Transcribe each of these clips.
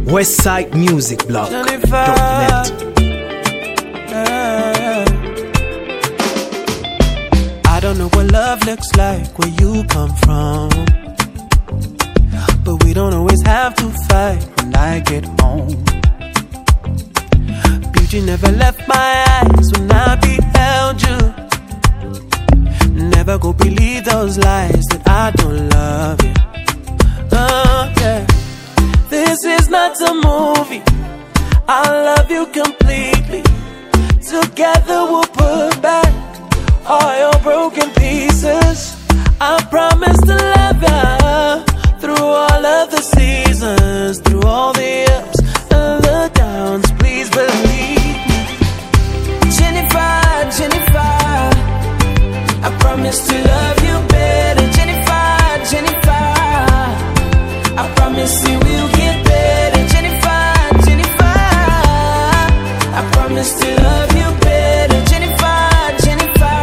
westsidemusicblog.net. I don't know what love looks like where you come from, but we don't always have to fight when I get home. Beauty never left my eyes when I beheld you. Never go believe those lies that I don't love you. Yeah. This is not a movie. I love you completely. Together we'll put back all your broken pieces. I promise to love you through all of the seasons, through all the ups and the downs. Please believe me, Jennifer, Jennifer. I promise to love you better, Jennifer, Jennifer. I promise you will get better, Jennifer, Jennifer. I promise to love you better, Jennifer, Jennifer.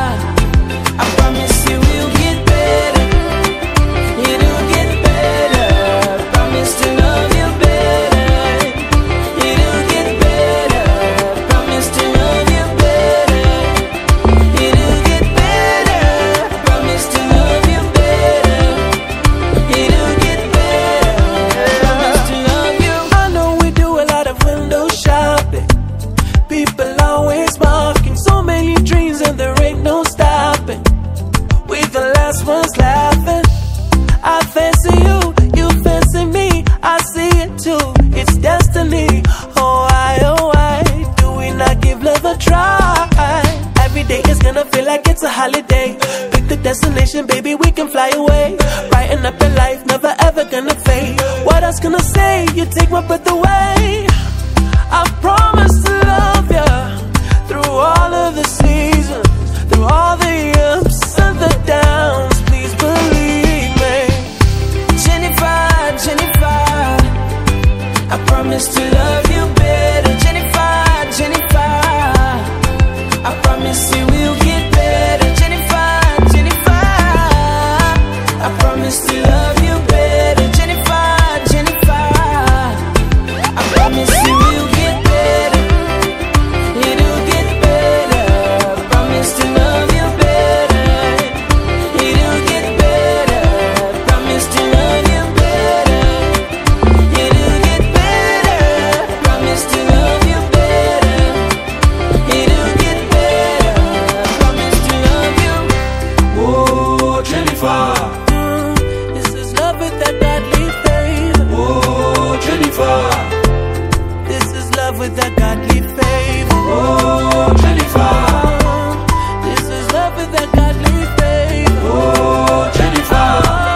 I promise you will get better. It'll get better. I promise to love you better. It'll get better. I promise to love you better. It'll get better. I promise to love you better. It'll get better. I promise to love you. I know we do a lot of window shopping. People always walking, so many dreams and there ain't no stopping. We the last ones laughing. I fancy you, you fancy me. I see it too, it's destiny. Oh why do we not give love a try? Every day is gonna feel like it's a holiday. Pick the destination, baby, we can fly away. Brighten up your life, never ever gonna fade. What else can I say? You take my breath away. I promise to love you through all of the seasons, through all the ups and the downs. Please believe me, Jennifer, Jennifer. I promise to love you better, Jennifer, Jennifer. I promise you will get better, Jennifer, Jennifer. I promise to love you better, Jennifer, Jennifer. I promise you will get better. It'll get better. I promise to love you better. It'll get better. I promise to love you better. It'll get better. I promise to love you better. It'll get better. I promise to love you. Oh, Jennifer. This is love with that godly favor. Oh, Jennifer. This is love with that godly favor. Oh, Jennifer. This is love with that godly favor. Oh, Jennifer.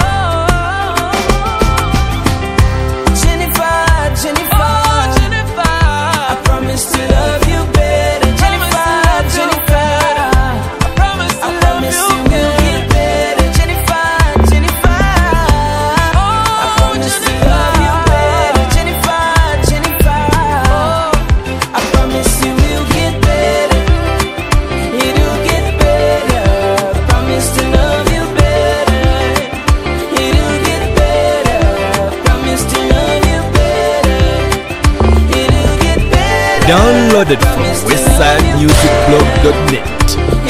Jennifer, Jennifer, Jennifer. I promise to love you better, Jennifer, Jennifer. I promise to love you will get better, Jennifer, Jennifer. I promise to love you better, Jennifer, Jennifer. I promise you will get better. It'll get better. I promise to love you better. It'll get better. I promise to love you better. It'll get better. Downloaded from westsidemusicblog.net.